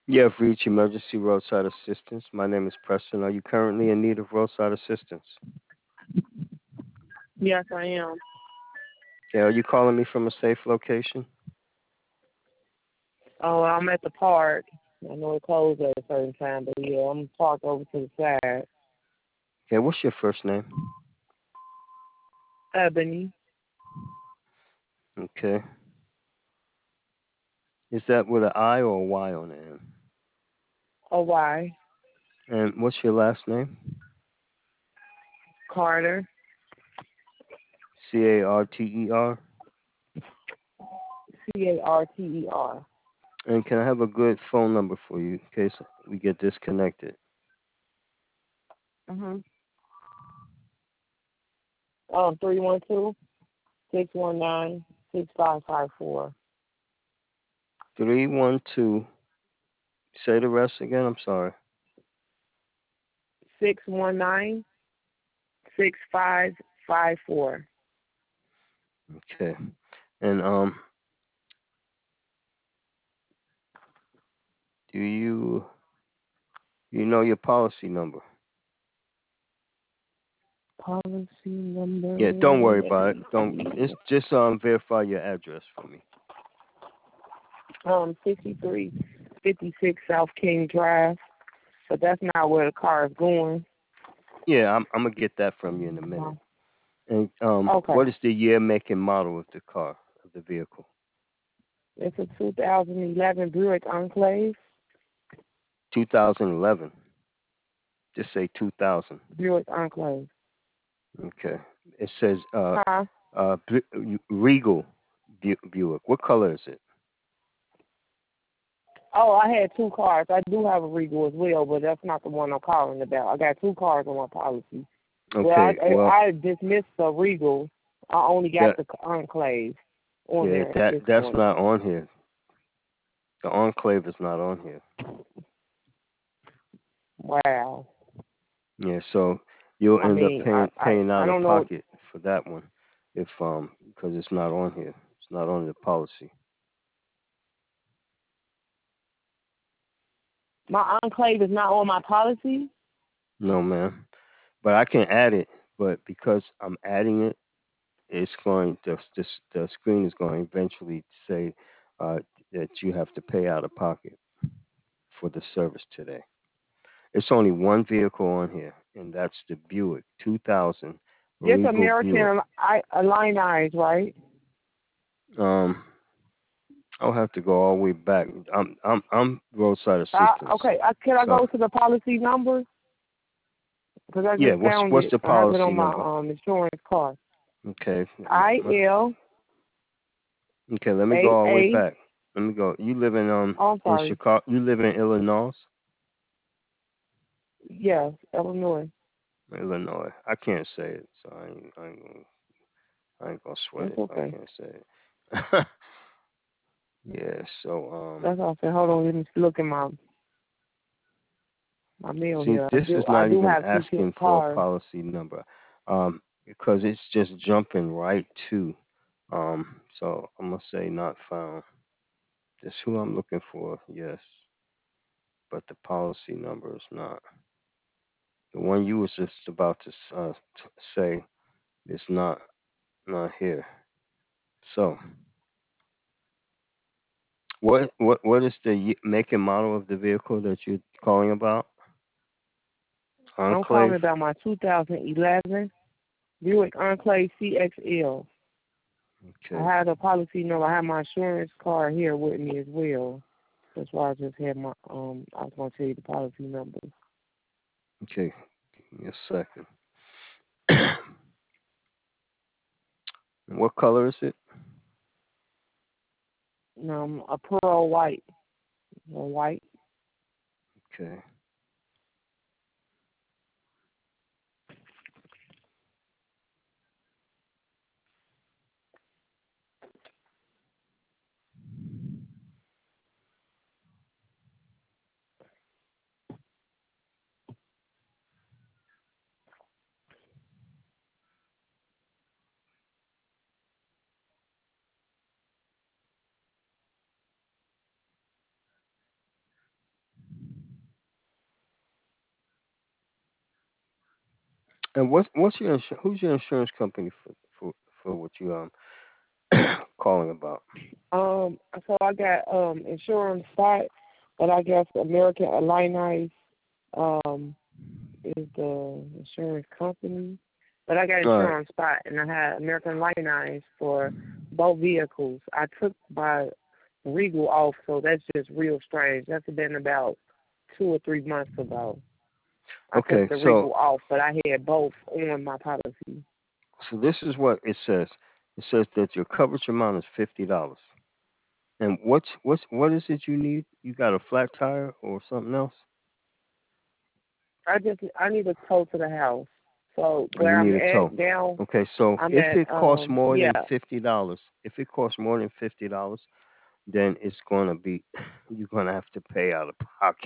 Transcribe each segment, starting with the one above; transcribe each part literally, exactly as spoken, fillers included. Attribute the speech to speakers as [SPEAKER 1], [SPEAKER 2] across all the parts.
[SPEAKER 1] You have reached emergency roadside assistance. My name is Preston. Are you currently in need of roadside assistance?
[SPEAKER 2] Yes, I am.
[SPEAKER 1] Yeah, are you calling me from a safe location?
[SPEAKER 2] Oh, I'm at the park. I know it closed at a certain time, but yeah, I'm parked over to the side.
[SPEAKER 1] Yeah, what's your first name?
[SPEAKER 2] Ebony.
[SPEAKER 1] Okay. Is that with an I or a Y on the end?
[SPEAKER 2] Oh, why?
[SPEAKER 1] And what's your last name?
[SPEAKER 2] Carter.
[SPEAKER 1] C A R T E R.
[SPEAKER 2] C A R T E R.
[SPEAKER 1] And can I have a good phone number for you in case we get disconnected?
[SPEAKER 2] Mm-hmm. Um, three one two, six one nine, six five five four.
[SPEAKER 1] three one two. Say the rest again. I'm sorry.
[SPEAKER 2] six one nine, six five five four.
[SPEAKER 1] Okay. And um, do you you know your policy number?
[SPEAKER 2] Policy
[SPEAKER 1] Yeah. Don't
[SPEAKER 2] number.
[SPEAKER 1] worry
[SPEAKER 2] Let
[SPEAKER 1] about it.
[SPEAKER 2] me
[SPEAKER 1] Don't. It's
[SPEAKER 2] see.
[SPEAKER 1] just um verify your address for me.
[SPEAKER 2] Um, sixty-three fifty-six South King Drive. But that's not where the car is going.
[SPEAKER 1] Yeah, I'm I'm gonna get that from you in a minute.
[SPEAKER 2] No.
[SPEAKER 1] And um,
[SPEAKER 2] Okay.
[SPEAKER 1] what is the year, make, and model of the car, of the vehicle?
[SPEAKER 2] It's a two thousand eleven Buick Enclave.
[SPEAKER 1] twenty eleven. Just say two thousand.
[SPEAKER 2] Buick Enclave.
[SPEAKER 1] Okay. It says uh
[SPEAKER 2] Huh?
[SPEAKER 1] uh Bu- Regal Bu- Buick. What color is it?
[SPEAKER 2] Oh, I had two cars. I do have a Regal as well, but that's not the one I'm calling about. I got two cars on my policy. Well, I
[SPEAKER 1] Okay. Well,
[SPEAKER 2] I, I dismissed the Regal. I only got
[SPEAKER 1] that
[SPEAKER 2] the Enclave on
[SPEAKER 1] yeah
[SPEAKER 2] there at
[SPEAKER 1] that
[SPEAKER 2] this
[SPEAKER 1] that's
[SPEAKER 2] point.
[SPEAKER 1] not on here. The Enclave is not on here.
[SPEAKER 2] Wow.
[SPEAKER 1] Yeah. So you'll
[SPEAKER 2] I
[SPEAKER 1] end up
[SPEAKER 2] mean, I
[SPEAKER 1] paying
[SPEAKER 2] I,
[SPEAKER 1] paying
[SPEAKER 2] I
[SPEAKER 1] out of
[SPEAKER 2] don't know.
[SPEAKER 1] pocket for that one if um because it's not on here. It's not on the policy.
[SPEAKER 2] My Enclave is not on my policy.
[SPEAKER 1] No, ma'am. But I can add it. But because I'm adding it, it's going the the, the screen is going to eventually say uh, that you have to pay out of pocket for the service today. It's only one vehicle on here, and that's the Buick two thousand
[SPEAKER 2] Just
[SPEAKER 1] Regal Buick.
[SPEAKER 2] American I, Illini, right?
[SPEAKER 1] Um, I'll have to go all the way back. I'm I'm I'm roadside
[SPEAKER 2] Uh,
[SPEAKER 1] assistance.
[SPEAKER 2] okay, uh, can I
[SPEAKER 1] So
[SPEAKER 2] go to the policy number? Because I
[SPEAKER 1] yeah,
[SPEAKER 2] just
[SPEAKER 1] what's
[SPEAKER 2] found
[SPEAKER 1] what's
[SPEAKER 2] it.
[SPEAKER 1] the
[SPEAKER 2] I have it
[SPEAKER 1] policy
[SPEAKER 2] on my
[SPEAKER 1] number?
[SPEAKER 2] um insurance card.
[SPEAKER 1] Okay,
[SPEAKER 2] I L
[SPEAKER 1] okay. Let me go
[SPEAKER 2] A
[SPEAKER 1] all the way
[SPEAKER 2] A.
[SPEAKER 1] back. Let me go. You live in um
[SPEAKER 2] Oh, I'm
[SPEAKER 1] in
[SPEAKER 2] sorry.
[SPEAKER 1] Chicago. You live in Illinois.
[SPEAKER 2] Yes, Illinois.
[SPEAKER 1] Illinois. I can't say it, so I ain't, I ain't gonna I ain't gonna sweat
[SPEAKER 2] That's
[SPEAKER 1] it. I
[SPEAKER 2] okay.
[SPEAKER 1] can't say it. Yeah. So um,
[SPEAKER 2] That's all I said. Hold on, let me look in my my mail
[SPEAKER 1] see,
[SPEAKER 2] here. I
[SPEAKER 1] this is
[SPEAKER 2] do I
[SPEAKER 1] not
[SPEAKER 2] do
[SPEAKER 1] even
[SPEAKER 2] have two ki-
[SPEAKER 1] asking for a
[SPEAKER 2] cars.
[SPEAKER 1] policy number, um, because it's just jumping right to, um. So I'm gonna say not found. This who I'm looking for, yes, but the policy number is not. The one you was just about to uh, t- say is not not here. So what what what is the ye- make and model of the vehicle that you're calling about?
[SPEAKER 2] I'm calling
[SPEAKER 1] Enclave.
[SPEAKER 2] about my two thousand eleven Buick Enclave C X L. I
[SPEAKER 1] Okay.
[SPEAKER 2] had a policy number. I have my insurance card here with me as well. That's why I just had my um. I was gonna tell you the policy number.
[SPEAKER 1] Okay. Give me a second. What color is it?
[SPEAKER 2] Um, a pearl white. A white.
[SPEAKER 1] Okay. And what's what's your insu- who's your insurance company for for for what you um calling about?
[SPEAKER 2] Um, so I got um insurance spot, but I guess American Airlines um is the insurance company. But I got
[SPEAKER 1] All right.
[SPEAKER 2] insurance spot, and I had American Airlines for both vehicles. I took my Regal off, so that's just real strange. That's been about two or three months ago. I took
[SPEAKER 1] Okay.
[SPEAKER 2] the
[SPEAKER 1] So
[SPEAKER 2] Regal off, but I had both on my policy.
[SPEAKER 1] so this is what it says. It says that your coverage amount is fifty dollars. And what's what's what is it you need? You got a flat tire or something else?
[SPEAKER 2] I just I need a tow to the house. So
[SPEAKER 1] Or you
[SPEAKER 2] where I'm
[SPEAKER 1] need a tow?
[SPEAKER 2] at now,
[SPEAKER 1] Okay. So
[SPEAKER 2] I'm
[SPEAKER 1] if
[SPEAKER 2] at
[SPEAKER 1] it costs
[SPEAKER 2] um
[SPEAKER 1] more
[SPEAKER 2] yeah.
[SPEAKER 1] than fifty dollars, if it costs more than fifty dollars, then it's gonna be you're gonna have to pay out of pocket.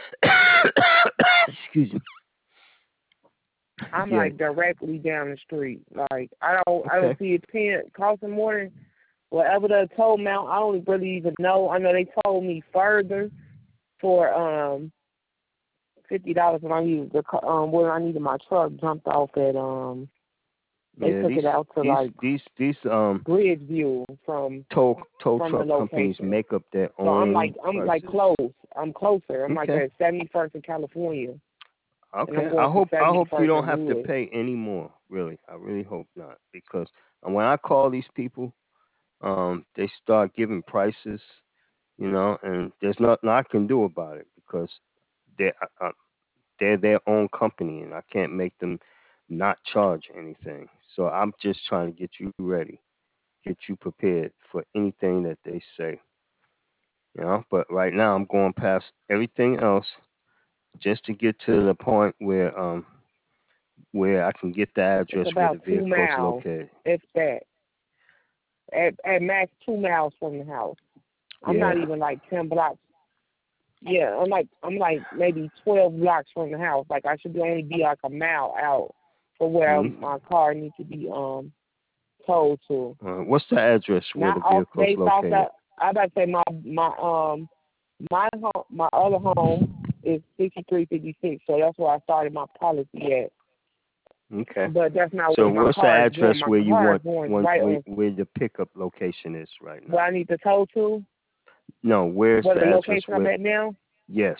[SPEAKER 1] Excuse me.
[SPEAKER 2] I'm
[SPEAKER 1] Yeah.
[SPEAKER 2] like directly down the street. Like I don't I don't
[SPEAKER 1] Okay.
[SPEAKER 2] see it paying costing more than whatever the toll amount. I don't really even know. I know they told me further for um fifty dollars when I needed the ca- um when I needed my truck jumped off at um they
[SPEAKER 1] Yeah.
[SPEAKER 2] took
[SPEAKER 1] These
[SPEAKER 2] it out to
[SPEAKER 1] these
[SPEAKER 2] like
[SPEAKER 1] these these um
[SPEAKER 2] Bridgeview from
[SPEAKER 1] tow tow
[SPEAKER 2] from the
[SPEAKER 1] truck companies
[SPEAKER 2] location.
[SPEAKER 1] make up their
[SPEAKER 2] So I'm like
[SPEAKER 1] own
[SPEAKER 2] I'm like
[SPEAKER 1] prices.
[SPEAKER 2] close. I'm closer. I'm like
[SPEAKER 1] Okay.
[SPEAKER 2] at seventy first in California, and I'm
[SPEAKER 1] Okay. I
[SPEAKER 2] going to
[SPEAKER 1] hope I
[SPEAKER 2] seventy
[SPEAKER 1] hope you
[SPEAKER 2] first
[SPEAKER 1] don't
[SPEAKER 2] in
[SPEAKER 1] have to
[SPEAKER 2] Wood.
[SPEAKER 1] pay any more. Really, I really hope not. Because when I call these people, um, they start giving prices, you know, and there's nothing I can do about it because they're uh, uh, they're their own company, and I can't make them not charge anything. So I'm just trying to get you ready, get you prepared for anything that they say, you know. But right now, I'm going past everything else just to get to the point where um where I can get the
[SPEAKER 2] It's
[SPEAKER 1] address where the
[SPEAKER 2] about two
[SPEAKER 1] vehicle is
[SPEAKER 2] miles,
[SPEAKER 1] located.
[SPEAKER 2] if that. At at max two miles from the house. I'm
[SPEAKER 1] Yeah.
[SPEAKER 2] not even like ten blocks. Yeah, I'm like I'm like maybe twelve blocks from the house. Like I should be only be like a mile out for where
[SPEAKER 1] Mhm.
[SPEAKER 2] my car needs to be um towed to.
[SPEAKER 1] Uh, what's the address where
[SPEAKER 2] Not
[SPEAKER 1] the
[SPEAKER 2] off
[SPEAKER 1] vehicle is
[SPEAKER 2] based off
[SPEAKER 1] located?
[SPEAKER 2] that. I about to say my my um my home my other home is sixty three fifty six. So that's where I started my policy at.
[SPEAKER 1] Okay.
[SPEAKER 2] But that's not
[SPEAKER 1] So
[SPEAKER 2] where my
[SPEAKER 1] what's the
[SPEAKER 2] car is
[SPEAKER 1] address
[SPEAKER 2] going. My
[SPEAKER 1] where you
[SPEAKER 2] car is
[SPEAKER 1] want
[SPEAKER 2] going
[SPEAKER 1] want
[SPEAKER 2] right
[SPEAKER 1] where,
[SPEAKER 2] on
[SPEAKER 1] where the pickup location is right
[SPEAKER 2] where
[SPEAKER 1] now?
[SPEAKER 2] I need to tow to.
[SPEAKER 1] No, where's
[SPEAKER 2] Where
[SPEAKER 1] the
[SPEAKER 2] the
[SPEAKER 1] address
[SPEAKER 2] location I'm
[SPEAKER 1] where?
[SPEAKER 2] at now,
[SPEAKER 1] Yes.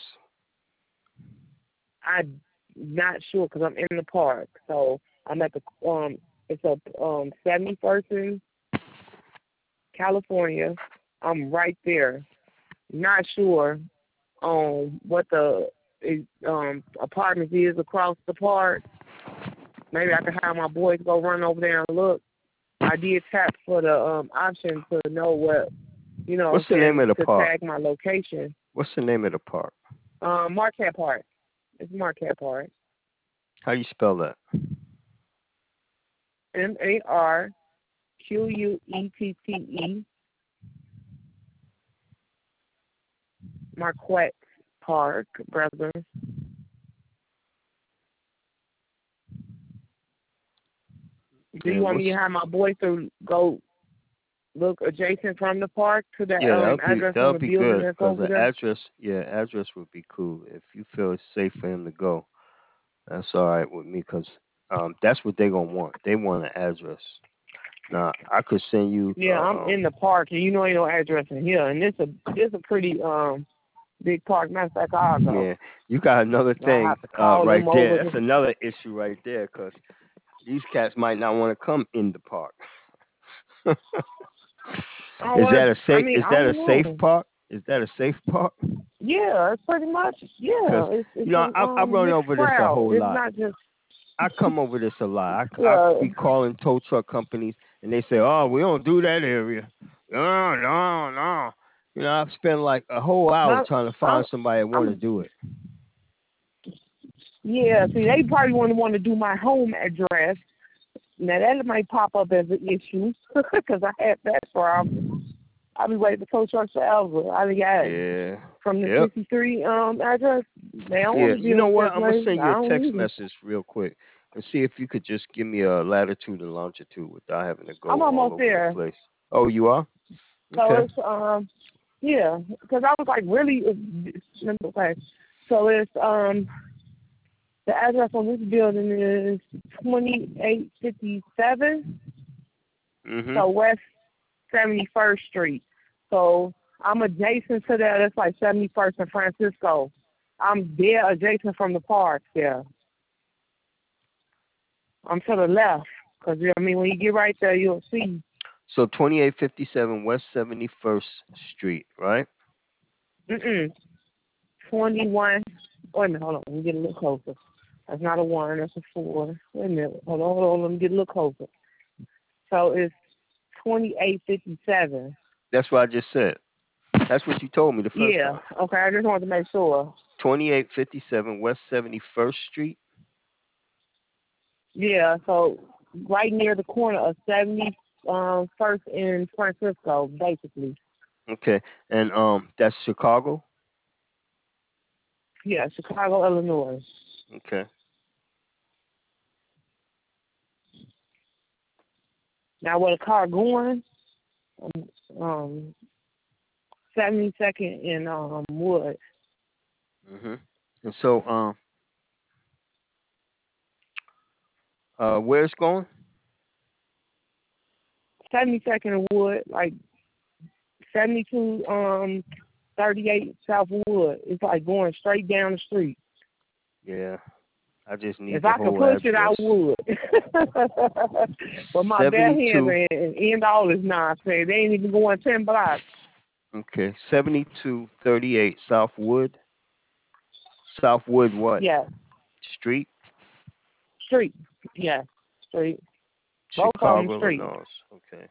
[SPEAKER 2] I'm not sure because I'm in the park. So I'm at the um. It's a um seventy first in California. I'm right there. Not sure um what the um apartments is across the park. Maybe I could have my boys go run over there and look. I did tap for the um option to know what you know what
[SPEAKER 1] What's
[SPEAKER 2] I'm
[SPEAKER 1] the name
[SPEAKER 2] saying
[SPEAKER 1] of the
[SPEAKER 2] to
[SPEAKER 1] park?
[SPEAKER 2] tag my location.
[SPEAKER 1] What's the name of the park?
[SPEAKER 2] Um Marquette Park. It's Marquette Park.
[SPEAKER 1] How do you spell that?
[SPEAKER 2] M A R Q U E T T E, Marquette Park, brother. Do you
[SPEAKER 1] And
[SPEAKER 2] want
[SPEAKER 1] what's
[SPEAKER 2] me to have my boys to go look adjacent from the park to the
[SPEAKER 1] yeah, that'll
[SPEAKER 2] um
[SPEAKER 1] be
[SPEAKER 2] address on
[SPEAKER 1] that'll
[SPEAKER 2] the
[SPEAKER 1] be
[SPEAKER 2] building
[SPEAKER 1] good
[SPEAKER 2] that's
[SPEAKER 1] because
[SPEAKER 2] over
[SPEAKER 1] the
[SPEAKER 2] there?
[SPEAKER 1] address, yeah, address would be cool if you feel it's safe for him to go. That's all right with me because um, that's what they gonna want. They want an address. Now I could send you.
[SPEAKER 2] Yeah,
[SPEAKER 1] Uh,
[SPEAKER 2] I'm
[SPEAKER 1] um,
[SPEAKER 2] in the park, and you know ain't no address in here, and it's a it's a pretty um big park. Matter of fact, I'll go.
[SPEAKER 1] yeah, you got another
[SPEAKER 2] I
[SPEAKER 1] thing
[SPEAKER 2] have to
[SPEAKER 1] uh,
[SPEAKER 2] call
[SPEAKER 1] right
[SPEAKER 2] them over.
[SPEAKER 1] there. That's
[SPEAKER 2] To,
[SPEAKER 1] another issue right there because these cats might not want to come in the park.
[SPEAKER 2] I
[SPEAKER 1] Is
[SPEAKER 2] want.
[SPEAKER 1] that a
[SPEAKER 2] I
[SPEAKER 1] safe?
[SPEAKER 2] mean,
[SPEAKER 1] Is
[SPEAKER 2] I
[SPEAKER 1] that a
[SPEAKER 2] don't
[SPEAKER 1] safe
[SPEAKER 2] know.
[SPEAKER 1] park? Is that a safe park?
[SPEAKER 2] Yeah, it's pretty much.
[SPEAKER 1] Because
[SPEAKER 2] Yeah, it's
[SPEAKER 1] you
[SPEAKER 2] it's
[SPEAKER 1] know
[SPEAKER 2] a
[SPEAKER 1] I, I
[SPEAKER 2] um
[SPEAKER 1] run
[SPEAKER 2] mixed
[SPEAKER 1] over this a
[SPEAKER 2] crowd.
[SPEAKER 1] whole
[SPEAKER 2] It's
[SPEAKER 1] lot.
[SPEAKER 2] not just.
[SPEAKER 1] I come over this a lot. I, I
[SPEAKER 2] Yeah,
[SPEAKER 1] be calling tow truck companies and they say, "Oh, we don't do that area." No, no, no. You know, I've spent like a whole hour
[SPEAKER 2] my,
[SPEAKER 1] trying to find
[SPEAKER 2] I'm
[SPEAKER 1] somebody that want to
[SPEAKER 2] I'm
[SPEAKER 1] do it.
[SPEAKER 2] yeah. See, they probably want to want to do my home address. Now that might pop up as an issue because I had that problem. I'll be waiting for tow trucks forever. I done got
[SPEAKER 1] Yeah.
[SPEAKER 2] from the
[SPEAKER 1] Yep.
[SPEAKER 2] sixty-three um address. They don't want
[SPEAKER 1] Yeah.
[SPEAKER 2] to
[SPEAKER 1] You
[SPEAKER 2] deal
[SPEAKER 1] know
[SPEAKER 2] with
[SPEAKER 1] what?
[SPEAKER 2] that
[SPEAKER 1] I'm gonna
[SPEAKER 2] place.
[SPEAKER 1] send you
[SPEAKER 2] I
[SPEAKER 1] a
[SPEAKER 2] don't
[SPEAKER 1] text
[SPEAKER 2] either.
[SPEAKER 1] message real quick and see if you could just give me a latitude and longitude without having to
[SPEAKER 2] I'm
[SPEAKER 1] go all
[SPEAKER 2] almost
[SPEAKER 1] over the
[SPEAKER 2] there.
[SPEAKER 1] place. Oh, you are?
[SPEAKER 2] So
[SPEAKER 1] Okay.
[SPEAKER 2] it's um yeah, because I was like really okay. So it's um The address on this building is twenty-eight fifty-seven,
[SPEAKER 1] Mhm.
[SPEAKER 2] so West seventy-first Street. So I'm adjacent to that. It's like seventy-first and Francisco. I'm there adjacent from the park there. I'm to the left. Because, I mean, when you get right there, you'll see.
[SPEAKER 1] So twenty-eight fifty-seven West seventy-first Street, right?
[SPEAKER 2] Mm-mm. twenty-one. Wait a minute, hold on. Let me get a little closer. That's not a one, that's a four. Wait a minute. Hold on, hold on. Let me get a little closer. So it's twenty-eight fifty-seven.
[SPEAKER 1] That's what I just said. That's what you told me the first
[SPEAKER 2] Yeah.
[SPEAKER 1] time.
[SPEAKER 2] Okay, I just wanted to make sure.
[SPEAKER 1] twenty-eight fifty-seven West seventy-first Street.
[SPEAKER 2] Yeah, so right near the corner of seventy-first and Francisco, basically.
[SPEAKER 1] Okay. And um that's Chicago?
[SPEAKER 2] Yeah, Chicago, Illinois.
[SPEAKER 1] Okay.
[SPEAKER 2] Now, where the car going, um, um seventy-second in um, Wood.
[SPEAKER 1] Mhm. And so um uh where it's going?
[SPEAKER 2] seventy-second in Wood, like seventy-two, um, thirty-eight South Wood. It's like going straight down the street.
[SPEAKER 1] Yeah. I just need
[SPEAKER 2] If
[SPEAKER 1] the
[SPEAKER 2] I could
[SPEAKER 1] whole
[SPEAKER 2] push it, I
[SPEAKER 1] address.
[SPEAKER 2] would. But my bare hands
[SPEAKER 1] seventy-two.
[SPEAKER 2] and end all this nonsense. They ain't even going ten blocks.
[SPEAKER 1] Okay. seventy-two thirty-eight Southwood. Southwood what?
[SPEAKER 2] Yeah,
[SPEAKER 1] Street?
[SPEAKER 2] street. Yeah, street. Both of them
[SPEAKER 1] Chicago,
[SPEAKER 2] street.
[SPEAKER 1] Illinois. Okay.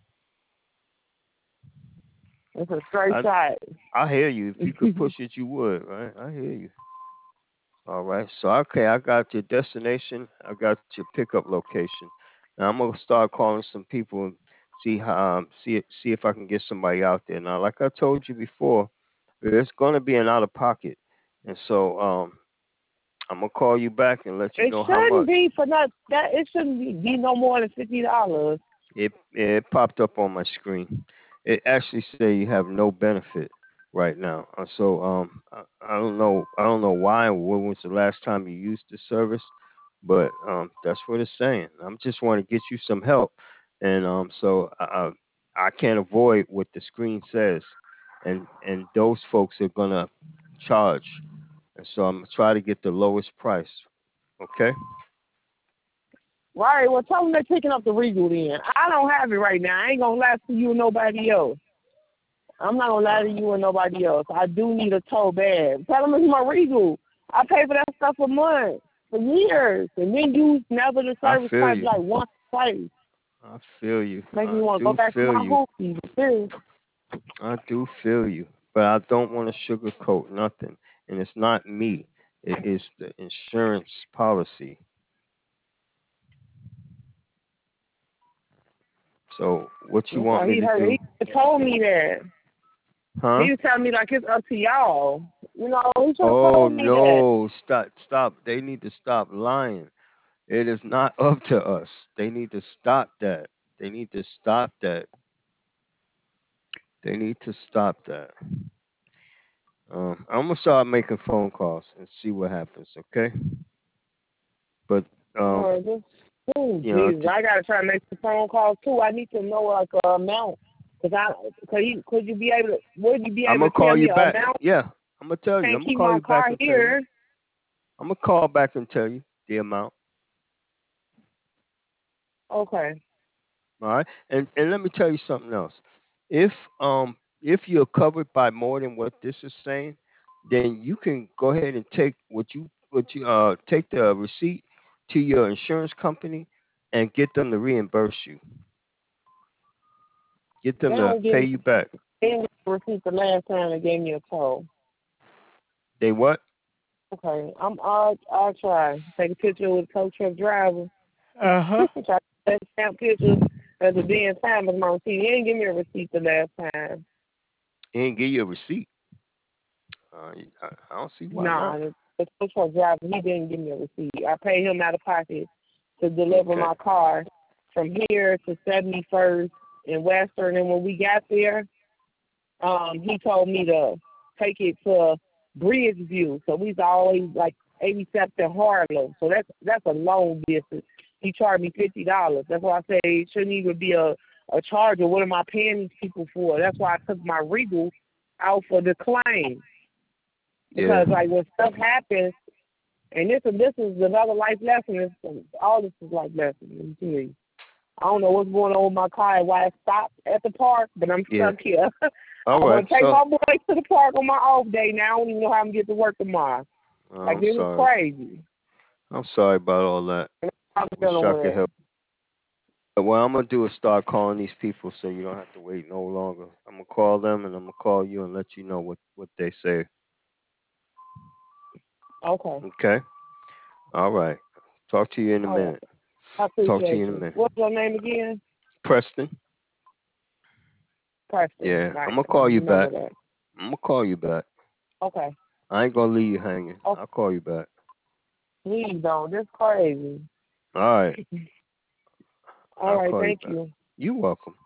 [SPEAKER 2] It's a straight
[SPEAKER 1] I
[SPEAKER 2] shot.
[SPEAKER 1] I hear you. If you could push it, you would, right? I hear you. All right. So okay, I got your destination. I got your pickup location. Now I'm gonna start calling some people and see how um, see see if I can get somebody out there. Now, like I told you before, there's gonna be an out of pocket, and so um, I'm gonna call you back and let you
[SPEAKER 2] It
[SPEAKER 1] know how
[SPEAKER 2] shouldn't
[SPEAKER 1] much.
[SPEAKER 2] be for not that. It shouldn't be, be no more than fifty dollars.
[SPEAKER 1] It it popped up on my screen. It actually say you have no benefit right now. Uh, So um I, I don't know I don't know why. When was the last time you used the service? But um that's what it's saying. I'm just want to get you some help, and um so I I I can't avoid what the screen says, and and those folks are gonna charge, and so I'm gonna try to get the lowest price. Okay.
[SPEAKER 2] Right. Well, tell them they're picking up the Regal then. I don't have it right now. I ain't gonna lie to you or nobody else. I'm not gonna lie
[SPEAKER 1] Uh,
[SPEAKER 2] to you or nobody else. I do need a tow bag. Tell them it's my Regal. I pay for that stuff for months, for years, and then you never the
[SPEAKER 1] I
[SPEAKER 2] service
[SPEAKER 1] feel
[SPEAKER 2] probably
[SPEAKER 1] you.
[SPEAKER 2] like once or twice.
[SPEAKER 1] I feel you.
[SPEAKER 2] Make me
[SPEAKER 1] I
[SPEAKER 2] want to go
[SPEAKER 1] do
[SPEAKER 2] back to
[SPEAKER 1] feel
[SPEAKER 2] my
[SPEAKER 1] you.
[SPEAKER 2] hoopties. Serious.
[SPEAKER 1] I do feel you, but I don't want to sugarcoat nothing. And it's not me. It is the insurance policy. So what you want
[SPEAKER 2] Okay,
[SPEAKER 1] me
[SPEAKER 2] he
[SPEAKER 1] to
[SPEAKER 2] heard.
[SPEAKER 1] do?
[SPEAKER 2] He told me that.
[SPEAKER 1] Huh?
[SPEAKER 2] He was telling me like it's up to y'all. You know, he should have
[SPEAKER 1] Oh
[SPEAKER 2] told me that.
[SPEAKER 1] no, stop stop. They need to stop lying. It is not up to us. They need to stop that. They need to stop that. They need to stop that. Um, I'm gonna start making phone calls and see what happens, okay? But um,
[SPEAKER 2] Or just, oh
[SPEAKER 1] you know,
[SPEAKER 2] Jesus, I gotta try to make some phone calls too. I need to know like a amount. Cause I, could you, could you be able to, would you be
[SPEAKER 1] I'm
[SPEAKER 2] able
[SPEAKER 1] gonna
[SPEAKER 2] to tell
[SPEAKER 1] call
[SPEAKER 2] me
[SPEAKER 1] you
[SPEAKER 2] an
[SPEAKER 1] back.
[SPEAKER 2] amount?
[SPEAKER 1] Yeah, I'm gonna tell you. I'm
[SPEAKER 2] Can't
[SPEAKER 1] gonna
[SPEAKER 2] keep
[SPEAKER 1] call
[SPEAKER 2] my
[SPEAKER 1] you back
[SPEAKER 2] car
[SPEAKER 1] and tell you.
[SPEAKER 2] here.
[SPEAKER 1] I'm gonna call back and tell you the amount.
[SPEAKER 2] Okay.
[SPEAKER 1] All right, and and let me tell you something else. If um if you're covered by more than what this is saying, then you can go ahead and take what you what you uh take the receipt to your insurance company and get them to reimburse you. Get
[SPEAKER 2] They
[SPEAKER 1] them to
[SPEAKER 2] don't give
[SPEAKER 1] pay
[SPEAKER 2] me,
[SPEAKER 1] you back.
[SPEAKER 2] they didn't receipt the last time they gave me a toll.
[SPEAKER 1] They what?
[SPEAKER 2] Okay. I'm, I'll, I'll try. Take a picture with the tow truck driver.
[SPEAKER 1] Uh huh.
[SPEAKER 2] Try to take snap pictures as a being time of my receipt. He didn't give me a receipt the last time.
[SPEAKER 1] He didn't give you a receipt. Uh, I, I don't see why
[SPEAKER 2] Nah,
[SPEAKER 1] not.
[SPEAKER 2] the, the tow truck driver, he didn't give me a receipt. I paid him out of pocket to deliver
[SPEAKER 1] Okay.
[SPEAKER 2] my car from here to seventy-first in Western. And when we got there, um, he told me to take it to Bridgeview. So we's always like eighty-seventh in Harlow. So that's that's a long distance. He charged me fifty dollars. That's why I say it shouldn't even be a, a charge, or what am I paying these people for? That's why I took my Regal out for the claim.
[SPEAKER 1] Yeah.
[SPEAKER 2] Because like when stuff happens, and this is this is another life lesson. It's, all this is life lesson. Let me tell you. I don't know what's going on with my car and why it stopped at the park, but I'm
[SPEAKER 1] Yeah.
[SPEAKER 2] stuck here.
[SPEAKER 1] All
[SPEAKER 2] I'm
[SPEAKER 1] right.
[SPEAKER 2] gonna take
[SPEAKER 1] So
[SPEAKER 2] my boy to the park on my off day. Now I don't even know how I'm gonna get to work tomorrow. Like
[SPEAKER 1] I'm
[SPEAKER 2] this is
[SPEAKER 1] sorry.
[SPEAKER 2] crazy.
[SPEAKER 1] I'm sorry about all that.
[SPEAKER 2] I'm
[SPEAKER 1] Wish
[SPEAKER 2] dealing
[SPEAKER 1] I
[SPEAKER 2] with
[SPEAKER 1] could
[SPEAKER 2] it.
[SPEAKER 1] help. But what I'm gonna do is start calling these people so you don't have to wait no longer. I'm gonna call them and I'm gonna call you and let you know what what they say.
[SPEAKER 2] Okay.
[SPEAKER 1] Okay. All right. Talk to you in a
[SPEAKER 2] All right.
[SPEAKER 1] minute.
[SPEAKER 2] I
[SPEAKER 1] Talk to you
[SPEAKER 2] appreciate
[SPEAKER 1] in a
[SPEAKER 2] you.
[SPEAKER 1] minute.
[SPEAKER 2] What's your name again?
[SPEAKER 1] Preston.
[SPEAKER 2] Preston.
[SPEAKER 1] Yeah. I'm
[SPEAKER 2] Right.
[SPEAKER 1] gonna
[SPEAKER 2] I'm gonna
[SPEAKER 1] call you
[SPEAKER 2] remember
[SPEAKER 1] back.
[SPEAKER 2] that.
[SPEAKER 1] I'm gonna call you back.
[SPEAKER 2] Okay.
[SPEAKER 1] I ain't gonna leave you hanging.
[SPEAKER 2] Oh,
[SPEAKER 1] I'll call you back.
[SPEAKER 2] please don't. This crazy.
[SPEAKER 1] All right.
[SPEAKER 2] All
[SPEAKER 1] I'll
[SPEAKER 2] right.
[SPEAKER 1] call you
[SPEAKER 2] Thank
[SPEAKER 1] back.
[SPEAKER 2] you.
[SPEAKER 1] You're welcome.